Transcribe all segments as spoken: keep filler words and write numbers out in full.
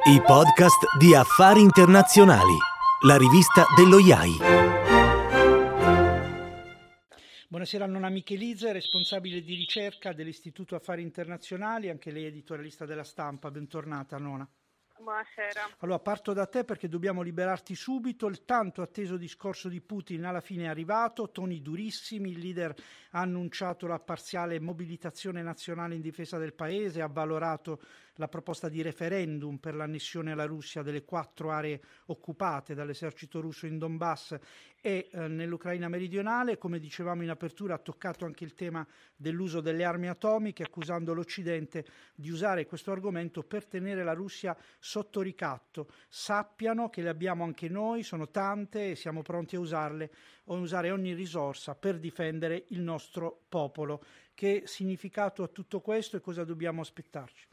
I podcast di Affari Internazionali, la rivista dello I A I. Buonasera a Nona Michelizze, responsabile di ricerca dell'Istituto Affari Internazionali, anche lei editorialista della Stampa. Bentornata, Nona. Buonasera. Allora, parto da te perché dobbiamo liberarti subito. Il tanto atteso discorso di Putin alla fine è arrivato, toni durissimi, il leader ha annunciato la parziale mobilitazione nazionale in difesa del paese, ha valorato la proposta di referendum per l'annessione alla Russia delle quattro aree occupate dall'esercito russo in Donbass e eh, nell'Ucraina meridionale. Come dicevamo in apertura, ha toccato anche il tema dell'uso delle armi atomiche, accusando l'Occidente di usare questo argomento per tenere la Russia sotto ricatto. Sappiano che le abbiamo anche noi, sono tante e siamo pronti a usarle o usare ogni risorsa per difendere il nostro popolo. Che significato ha tutto questo e cosa dobbiamo aspettarci?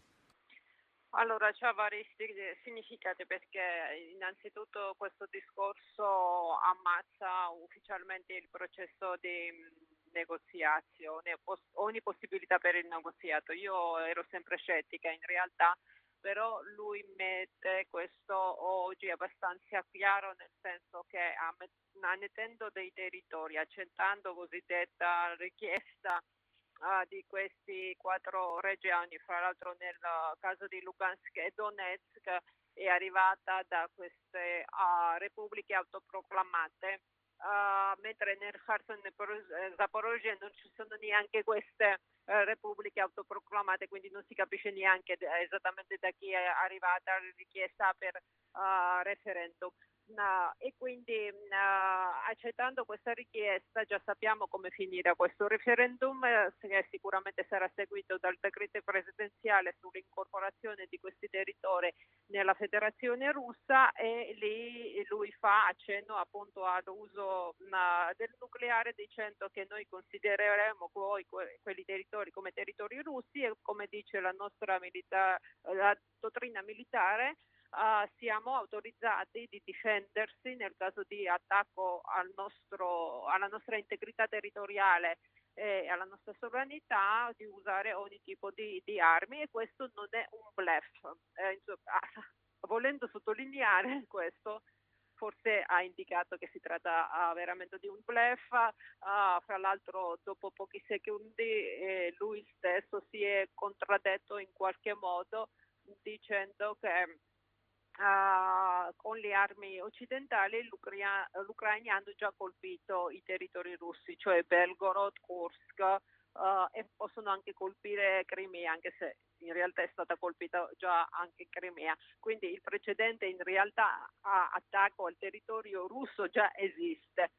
Allora, c'ha vari significati perché innanzitutto questo discorso ammazza ufficialmente il processo di negoziazione, ogni possibilità per il negoziato. Io ero sempre scettica in realtà, però lui mette questo oggi abbastanza chiaro, nel senso che annettendo dei territori, accettando cosiddetta richiesta Uh, di questi quattro regioni, fra l'altro nel caso di Lugansk e Donetsk è arrivata da queste uh, repubbliche autoproclamate, uh, mentre nel Kherson e Zaporozhye non ci sono neanche queste uh, repubbliche autoproclamate, quindi non si capisce neanche esattamente da chi è arrivata la richiesta per uh, referendum. No, e quindi uh, accettando questa richiesta già sappiamo come finirà questo referendum, eh, che sicuramente sarà seguito dal decreto presidenziale sull'incorporazione di questi territori nella Federazione Russa, e lì lui fa accenno appunto all'uso uh, del nucleare, dicendo che noi considereremo poi que- quelli territori come territori russi, e come dice la nostra milita- la dottrina militare, Uh, siamo autorizzati di difendersi nel caso di attacco al nostro, alla nostra integrità territoriale e alla nostra sovranità, di usare ogni tipo di, di armi, e questo non è un bluff. Eh, insomma, volendo sottolineare questo, forse ha indicato che si tratta uh, veramente di un bluff. Uh, fra l'altro dopo pochi secondi eh, lui stesso si è contraddetto in qualche modo, dicendo che Uh, con le armi occidentali l'Ucraina, l'Ucraina hanno già colpito i territori russi, cioè Belgorod, Kursk, uh, e possono anche colpire Crimea, anche se in realtà è stata colpita già anche Crimea. Quindi il precedente in realtà a attacco al territorio russo già esiste.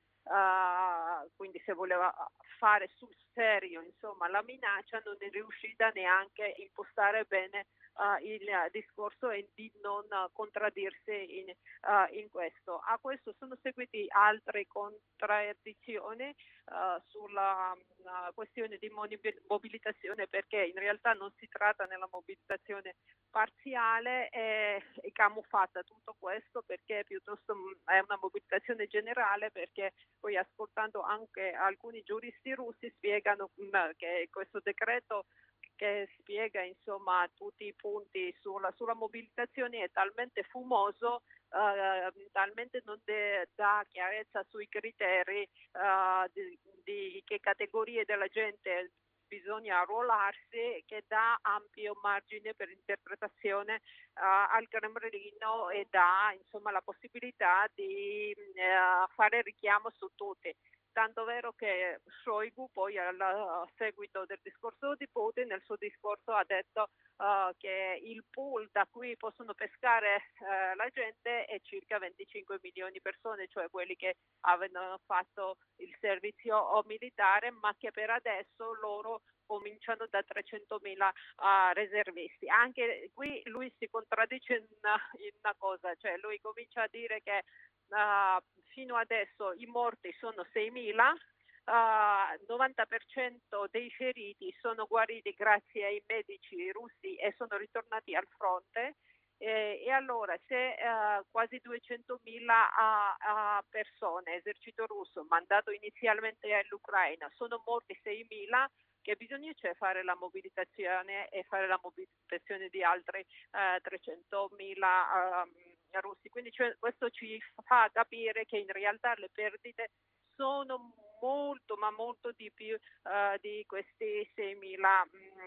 Uh, quindi se voleva fare sul serio, insomma, la minaccia, non è riuscita neanche a impostare bene Uh, il uh, discorso e di non uh, contraddirsi in, uh, in questo. A questo sono seguiti altre contraddizioni uh, sulla uh, questione di mobilitazione, perché in realtà non si tratta nella mobilitazione parziale e, e camuffata tutto questo, perché piuttosto è una mobilitazione generale, perché poi ascoltando anche alcuni giuristi russi spiegano mh, che questo decreto che spiega insomma tutti i punti sulla, sulla mobilitazione è talmente fumoso, uh, talmente non de, dà chiarezza sui criteri uh, di, di che categorie della gente bisogna arruolarsi, che dà ampio margine per interpretazione uh, al Cremlino e dà insomma la possibilità di uh, fare richiamo su tutti. Tanto vero che Shoigu poi al seguito del discorso di Putin, nel suo discorso ha detto uh, che il pool da cui possono pescare uh, la gente è circa venticinque milioni di persone, cioè quelli che avevano fatto il servizio militare, ma che per adesso loro cominciano da trecentomila uh, reservisti. Anche qui lui si contraddice in una, in una cosa, cioè lui comincia a dire che Uh, fino adesso i morti sono seimila, uh, novanta per cento dei feriti sono guariti grazie ai medici russi e sono ritornati al fronte, eh, e allora se uh, quasi duecentomila uh, uh, persone, esercito russo mandato inizialmente all'Ucraina, sono morti seimila, che bisogna c'è fare la mobilitazione e fare la mobilitazione di altri eh, trecentomila eh, russi. Quindi cioè, questo ci fa capire che in realtà le perdite sono molto, ma molto di più uh, di questi seimila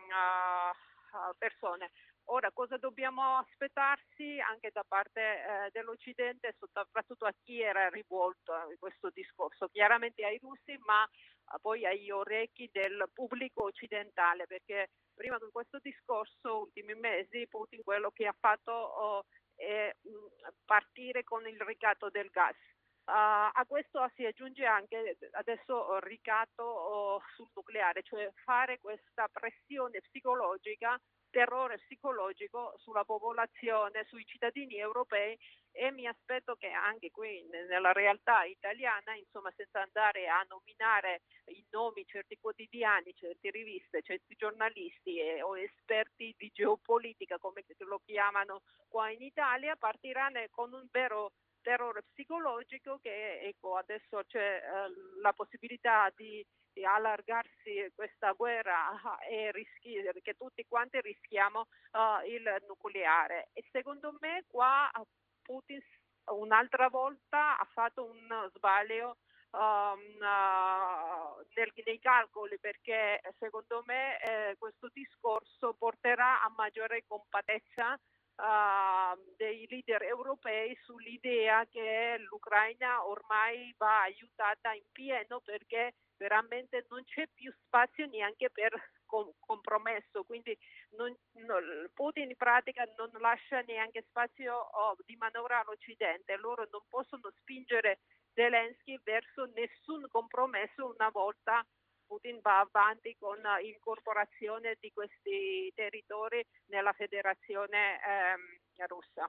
uh, persone. Ora, cosa dobbiamo aspettarsi anche da parte eh, dell'Occidente, soprattutto a chi era rivolto a questo discorso? Chiaramente ai russi, ma uh, poi agli orecchi del pubblico occidentale, perché prima di questo discorso, ultimi mesi, Putin quello che ha fatto oh, è mh, partire con il ricatto del gas. Uh, a questo si aggiunge anche adesso il ricatto uh, sul nucleare, cioè fare questa pressione psicologica, terrore psicologico sulla popolazione, sui cittadini europei, e mi aspetto che anche qui nella realtà italiana, insomma, senza andare a nominare i nomi, certi quotidiani, certe riviste, certi giornalisti e, o esperti di geopolitica, come lo chiamano qua in Italia, partiranno con un vero terrore psicologico che ecco adesso c'è eh, la possibilità di, di allargarsi questa guerra e rischi, che tutti quanti rischiamo uh, il nucleare. E secondo me qua Putin un'altra volta ha fatto un sbaglio um, uh, nel, nei calcoli, perché secondo me eh, questo discorso porterà a maggiore compattezza Uh, dei leader europei sull'idea che l'Ucraina ormai va aiutata in pieno, perché veramente non c'è più spazio neanche per com- compromesso, quindi non, no, Putin in pratica non lascia neanche spazio oh, di manovra all'Occidente. Loro non possono spingere Zelensky verso nessun compromesso una volta Putin va avanti con l'incorporazione di questi territori nella federazione ehm, russa.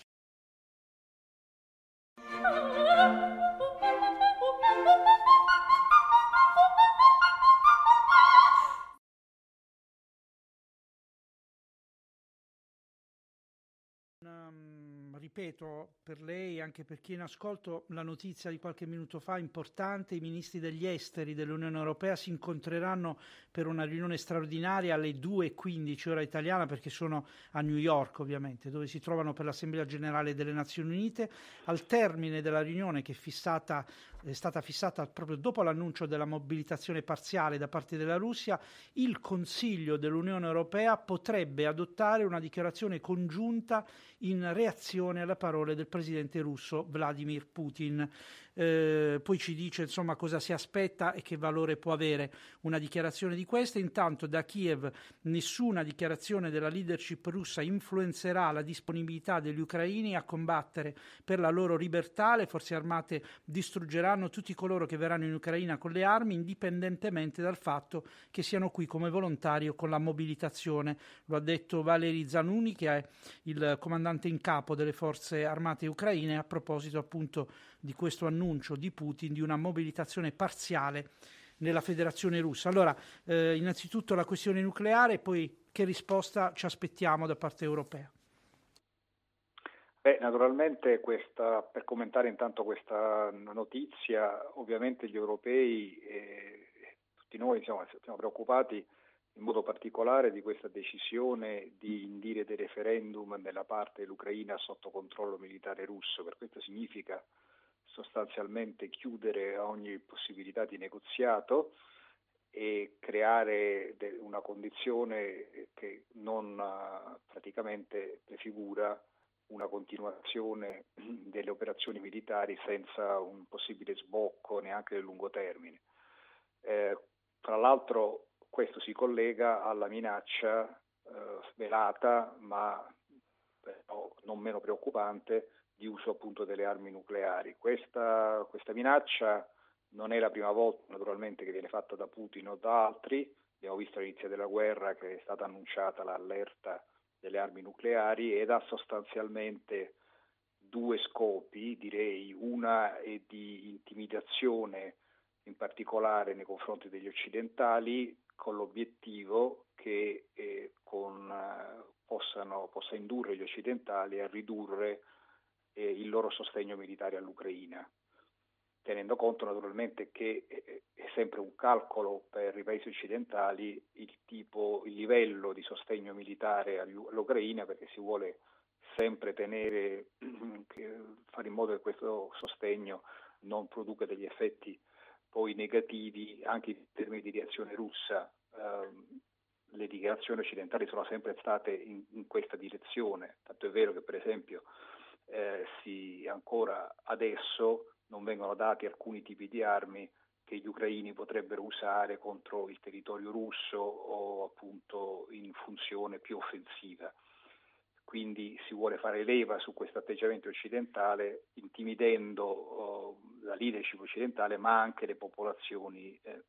Um, ripeto per lei e anche per chi è in ascolto la notizia di qualche minuto fa importante: i ministri degli esteri dell'Unione Europea si incontreranno per una riunione straordinaria alle due e quindici ora italiana, perché sono a New York ovviamente, dove si trovano per l'Assemblea Generale delle Nazioni Unite. Al termine della riunione, che è fissata è stata fissata proprio dopo l'annuncio della mobilitazione parziale da parte della Russia, il Consiglio dell'Unione Europea potrebbe adottare una dichiarazione congiunta in reazione alle parole del presidente russo Vladimir Putin. Eh, poi ci dice insomma cosa si aspetta e che valore può avere una dichiarazione di questa. Intanto da Kiev nessuna dichiarazione della leadership russa influenzerà la disponibilità degli ucraini a combattere per la loro libertà. Le forze armate distruggeranno tutti coloro che verranno in Ucraina con le armi, indipendentemente dal fatto che siano qui come volontari o con la mobilitazione. Lo ha detto Valery Zanuni, che è il comandante in capo delle forze armate ucraine, a proposito appunto di questo annuncio di Putin di una mobilitazione parziale nella Federazione Russa. Allora, eh, innanzitutto la questione nucleare, poi che risposta ci aspettiamo da parte europea? Beh, naturalmente questa, per commentare intanto questa notizia, ovviamente gli europei e tutti noi siamo, siamo preoccupati in modo particolare di questa decisione di indire dei referendum nella parte dell'Ucraina sotto controllo militare russo. Per questo significa sostanzialmente chiudere ogni possibilità di negoziato e creare una condizione che non praticamente prefigura una continuazione delle operazioni militari senza un possibile sbocco neanche nel lungo termine. Eh, tra l'altro questo si collega alla minaccia eh, velata, ma però non meno preoccupante, di uso appunto delle armi nucleari. Questa, questa minaccia non è la prima volta naturalmente che viene fatta da Putin o da altri. Abbiamo visto all'inizio della guerra che è stata annunciata l'allerta delle armi nucleari ed ha sostanzialmente due scopi, direi. Una è di intimidazione, in particolare nei confronti degli occidentali, con l'obiettivo che eh, con, eh, possano, possa indurre gli occidentali a ridurre il loro sostegno militare all'Ucraina, tenendo conto naturalmente che eh, è sempre un calcolo per i paesi occidentali il tipo, il livello di sostegno militare all'Ucraina, perché si vuole sempre tenere, fare in modo che questo sostegno non produca degli effetti poi negativi anche in termini di reazione russa. Eh, le dichiarazioni occidentali sono sempre state in, in questa direzione, tanto è vero che per esempio eh, si, ancora adesso non vengono dati alcuni tipi di armi che gli ucraini potrebbero usare contro il territorio russo o appunto in funzione più offensiva. Quindi si vuole fare leva su questo atteggiamento occidentale, intimidendo oh, la leadership occidentale, ma anche le popolazioni eh,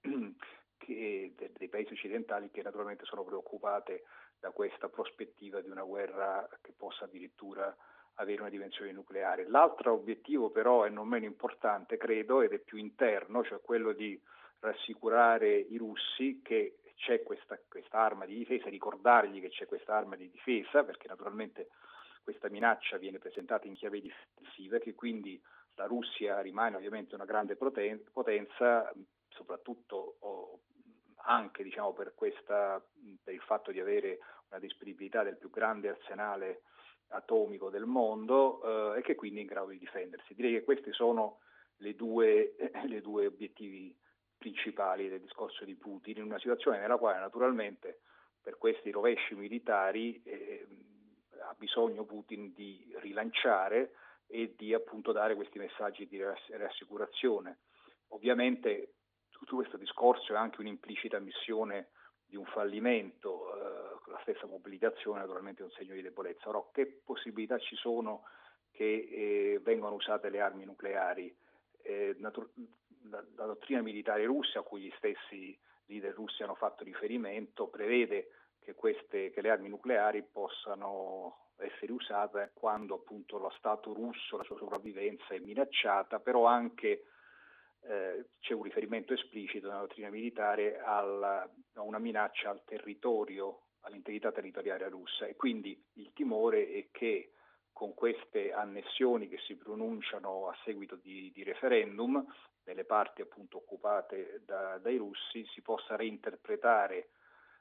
che, dei paesi occidentali che naturalmente sono preoccupate da questa prospettiva di una guerra che possa addirittura avere una dimensione nucleare. L'altro obiettivo però è non meno importante, credo, ed è più interno, cioè quello di rassicurare i russi che c'è questa arma di difesa, ricordargli che c'è questa arma di difesa, perché naturalmente questa minaccia viene presentata in chiave difensiva e che quindi la Russia rimane ovviamente una grande potenza, soprattutto oh, anche diciamo per questa per il fatto di avere una disponibilità del più grande arsenale atomico del mondo eh, e che quindi è in grado di difendersi. Direi che questi sono le due, eh, le due obiettivi principali del discorso di Putin, in una situazione nella quale naturalmente per questi rovesci militari eh, ha bisogno Putin di rilanciare e di appunto dare questi messaggi di rassicurazione. Ovviamente tutto questo discorso è anche un'implicita ammissione di un fallimento, eh, la stessa mobilitazione naturalmente è un segno di debolezza. Ora, che possibilità ci sono che eh, vengano usate le armi nucleari? Eh, natu- la, la dottrina militare russa, a cui gli stessi leader russi hanno fatto riferimento, prevede che, queste, che le armi nucleari possano essere usate quando appunto lo Stato russo, la sua sopravvivenza è minacciata, però anche eh, c'è un riferimento esplicito nella dottrina militare alla, a una minaccia al territorio, all'integrità territoriale russa, e quindi il timore è che con queste annessioni che si pronunciano a seguito di, di referendum nelle parti appunto occupate da, dai russi si possa reinterpretare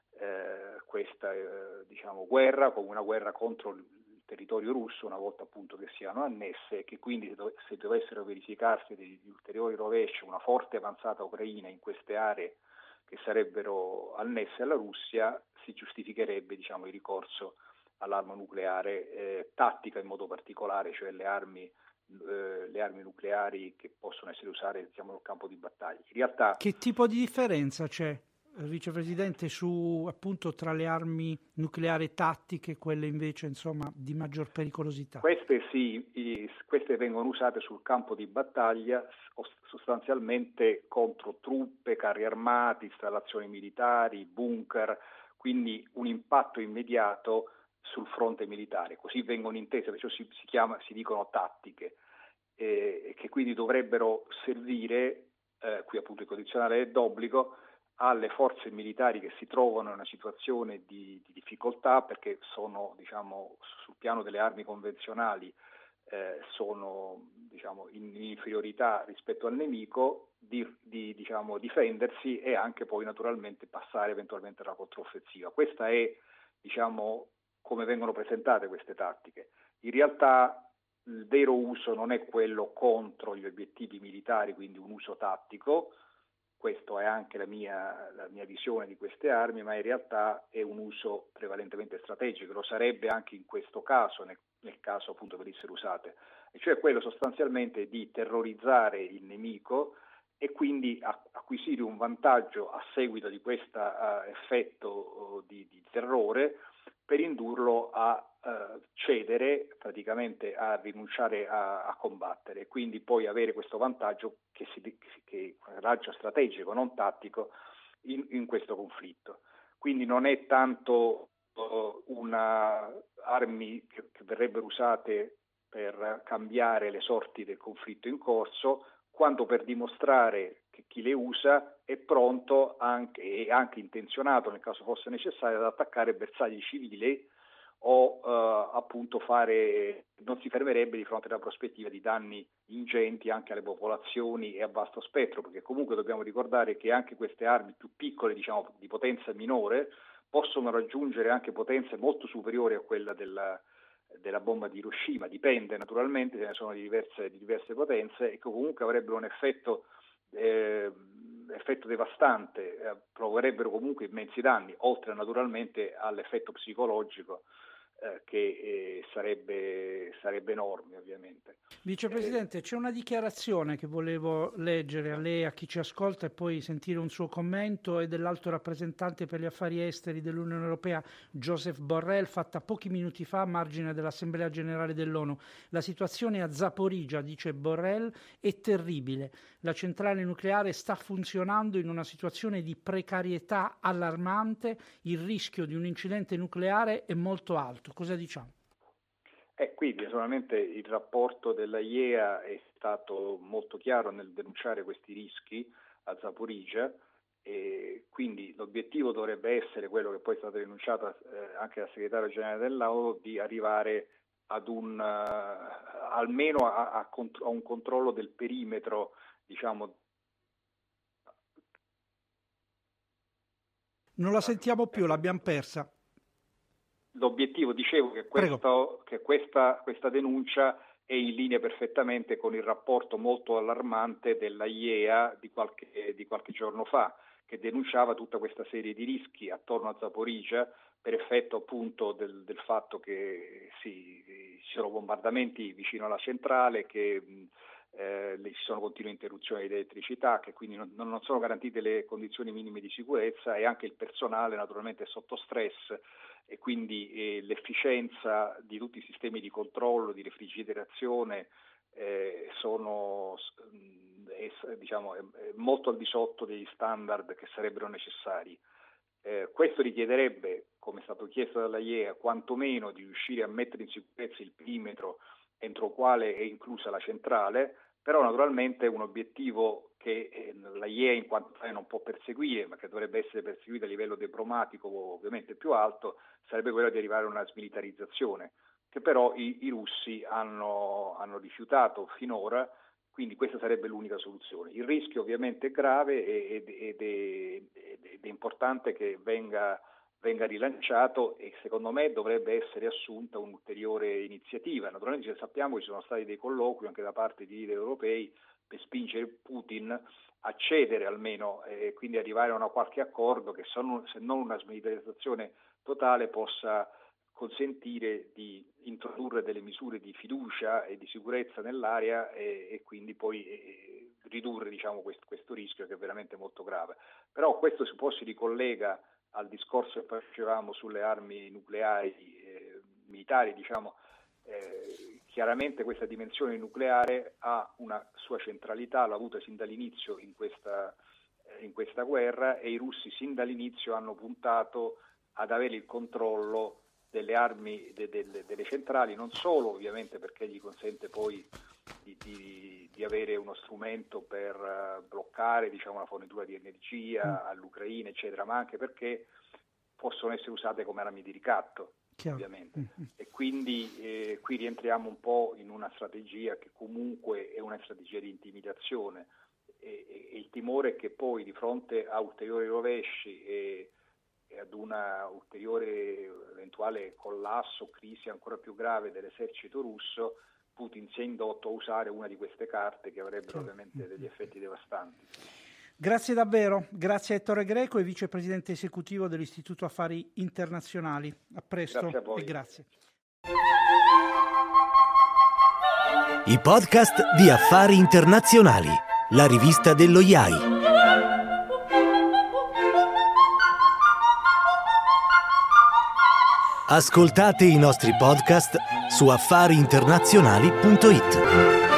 eh, questa eh, diciamo guerra come una guerra contro il territorio russo una volta appunto che siano annesse, e che quindi se dovessero verificarsi degli ulteriori rovesci, una forte avanzata ucraina in queste aree che sarebbero annesse alla Russia, si giustificherebbe diciamo il ricorso all'arma nucleare eh, tattica in modo particolare, cioè le armi, eh, le armi nucleari che possono essere usate diciamo, nel campo di battaglia. In realtà, che tipo di differenza c'è, Vicepresidente, su appunto tra le armi nucleari tattiche e quelle invece insomma di maggior pericolosità? Queste sì, i, queste vengono usate sul campo di battaglia sostanzialmente contro truppe, carri armati, installazioni militari, bunker, quindi un impatto immediato sul fronte militare, così vengono intese, perciò si, si, chiama, si dicono tattiche, eh, che quindi dovrebbero servire, eh, qui appunto il condizionale è d'obbligo, alle forze militari che si trovano in una situazione di, di difficoltà, perché sono diciamo sul piano delle armi convenzionali eh, sono diciamo in inferiorità rispetto al nemico, di, di diciamo difendersi e anche poi naturalmente passare eventualmente alla controffensiva. Questa è diciamo come vengono presentate queste tattiche. In realtà il vero uso non è quello contro gli obiettivi militari, quindi un uso tattico, questa è anche la mia, la mia visione di queste armi, ma in realtà è un uso prevalentemente strategico, lo sarebbe anche in questo caso, nel, nel caso appunto venissero usate, e cioè quello sostanzialmente di terrorizzare il nemico e quindi acquisire un vantaggio a seguito di questo uh, effetto uh, di, di terrore per indurlo a uh, cedere, praticamente a rinunciare a, a combattere, e quindi poi avere questo vantaggio che, si, che è un vantaggio strategico, non tattico, in, in questo conflitto. Quindi non è tanto uh, una armi che, che verrebbero usate per cambiare le sorti del conflitto in corso, quanto per dimostrare che chi le usa è pronto anche, e anche intenzionato, nel caso fosse necessario, ad attaccare bersagli civili o eh, appunto fare, non si fermerebbe di fronte alla prospettiva di danni ingenti anche alle popolazioni e a vasto spettro, perché comunque dobbiamo ricordare che anche queste armi più piccole, diciamo di potenza minore, possono raggiungere anche potenze molto superiori a quella della, della bomba di Hiroshima. Dipende naturalmente, ce ne sono di diverse, di diverse potenze, e che comunque avrebbero un effetto eh, effetto devastante, eh, provocherebbero comunque immensi danni, oltre naturalmente all'effetto psicologico eh, che eh, sarebbe, sarebbe enorme ovviamente. Vicepresidente, c'è una dichiarazione che volevo leggere a lei, a chi ci ascolta, e poi sentire un suo commento, è dell'alto rappresentante per gli affari esteri dell'Unione Europea Joseph Borrell, fatta pochi minuti fa a margine dell'Assemblea Generale dell'ONU. La situazione a Zaporizhzhia, dice Borrell, è terribile. La centrale nucleare sta funzionando in una situazione di precarietà allarmante, il rischio di un incidente nucleare è molto alto. Cosa diciamo? Eh, quindi naturalmente il rapporto della I E A è stato molto chiaro nel denunciare questi rischi a Zaporizhzhia, e quindi l'obiettivo dovrebbe essere quello che poi è stato denunciato eh, anche dal segretario generale dell'ONU, di arrivare ad un uh, almeno a, a, contro- a un controllo del perimetro, diciamo. Non la sentiamo più, l'abbiamo persa. L'obiettivo, dicevo, che, questo, che questa, questa denuncia è in linea perfettamente con il rapporto molto allarmante della I E A di qualche, di qualche giorno fa, che denunciava tutta questa serie di rischi attorno a Zaporizhzhia per effetto appunto del, del fatto che sì, ci sono bombardamenti vicino alla centrale, che eh, ci sono continue interruzioni di elettricità, che quindi non, non sono garantite le condizioni minime di sicurezza, e anche il personale naturalmente è sotto stress, e quindi eh, l'efficienza di tutti i sistemi di controllo, di refrigerazione eh, sono eh, diciamo, è molto al di sotto degli standard che sarebbero necessari. Eh, questo richiederebbe, come è stato chiesto dalla I E A, quantomeno di riuscire a mettere in sicurezza il perimetro entro il quale è inclusa la centrale, però naturalmente è un obiettivo che eh, la I E A in quanto tale non può perseguire, ma che dovrebbe essere perseguito a livello diplomatico ovviamente più alto, sarebbe quello di arrivare a una smilitarizzazione, che però i, i russi hanno, hanno rifiutato finora, quindi questa sarebbe l'unica soluzione. Il rischio ovviamente è grave ed, ed, ed, ed è importante che venga, venga rilanciato, e secondo me dovrebbe essere assunta un'ulteriore iniziativa. Naturalmente sappiamo che ci sono stati dei colloqui anche da parte di leader europei per spingere Putin a cedere almeno, e eh, quindi arrivare a una qualche accordo che se non, se non una smilitarizzazione totale possa consentire di introdurre delle misure di fiducia e di sicurezza nell'area, e, e quindi poi e, ridurre diciamo, questo, questo rischio che è veramente molto grave. Però questo si può si ricollega al discorso che facevamo sulle armi nucleari eh, militari, diciamo, eh, chiaramente questa dimensione nucleare ha una sua centralità, l'ha avuta sin dall'inizio in questa, eh, in questa guerra, e i russi sin dall'inizio hanno puntato ad avere il controllo delle armi de, de, delle centrali, non solo ovviamente perché gli consente poi di, di, di avere uno strumento per uh, bloccare diciamo, la fornitura di energia all'Ucraina, eccetera, ma anche perché possono essere usate come armi di ricatto, Chiaro. ovviamente. Mm-hmm. E quindi eh, qui rientriamo un po' in una strategia che comunque è una strategia di intimidazione, e, e, e il timore è che poi di fronte a ulteriori rovesci e e ad una ulteriore eventuale collasso o crisi ancora più grave dell'esercito russo, Putin sia indotto a usare una di queste carte che avrebbero ovviamente degli effetti devastanti. Grazie davvero, grazie a Ettore Greco, e vicepresidente esecutivo dell'Istituto Affari Internazionali. A presto grazie a voi. E grazie. I podcast di Affari Internazionali, la rivista dello I A I. Ascoltate i nostri podcast su affari internazionali punto it.